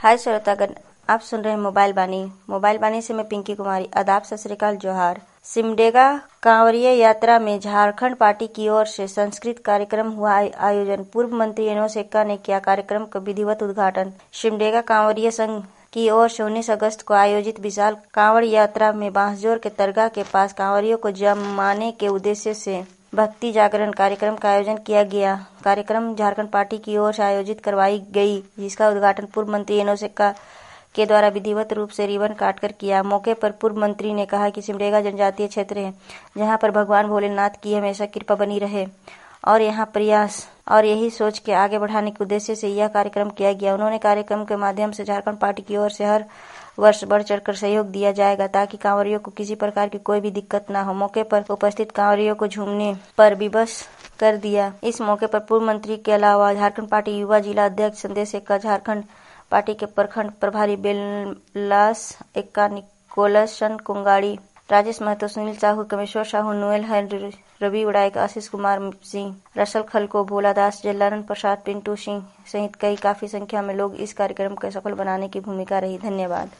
हाय श्रोतागण, आप सुन रहे हैं मोबाइल बानी से मैं पिंकी कुमारी। आदाब, सत श्री अकाल, जोहार। सिमडेगा कांवरिया यात्रा में झारखंड पार्टी की ओर से सांस्कृतिक कार्यक्रम हुआ आयोजन। पूर्व मंत्री एनोस एक्का ने किया कार्यक्रम का विधिवत उद्घाटन। सिमडेगा कांवरिया संघ की ओर से 19 अगस्त को आयोजित विशाल कांवड़ यात्रा में बांसजोर के दरगाह के पास कांवरियों को जमाने के उद्देश्य से भक्ति जागरण कार्यक्रम का आयोजन किया गया। कार्यक्रम झारखंड पार्टी की ओर से आयोजित करवाई गई, जिसका उद्घाटन पूर्व मंत्री एनोस एक्का के द्वारा विधिवत रूप से रिबन काटकर किया। मौके पर पूर्व मंत्री ने कहा कि सिमडेगा जनजातीय क्षेत्र है, जहां पर भगवान भोलेनाथ की हमेशा कृपा बनी रहे और यहाँ प्रयास और यही सोच के आगे बढ़ाने के उद्देश्य से यह कार्यक्रम किया गया। उन्होंने कार्यक्रम के माध्यम से झारखंड पार्टी की ओर से हर वर्ष बढ़ चढ़कर सहयोग दिया जाएगा, ताकि कांवरियों को किसी प्रकार की कोई भी दिक्कत न हो। मौके पर उपस्थित कांवरियों को झूमने पर विवश कर दिया। इस मौके पर पूर्व मंत्री के अलावा झारखंड पार्टी युवा जिला अध्यक्ष संदेश एक्का, झारखंड पार्टी के प्रखंड प्रभारी Belas Ekka, Nicholas Chand Kungadi, Rajesh Mahato, Sunil Sahu, Kameshwar Sahu, Noel Hand, Ravi Uraik, Ashish Kumar Singh, Russell खलको, भोला दास, जलानंद प्रसाद, पिंटू सिंह सहित काफी संख्या में लोग इस कार्यक्रम को सफल बनाने की भूमिका रही। धन्यवाद।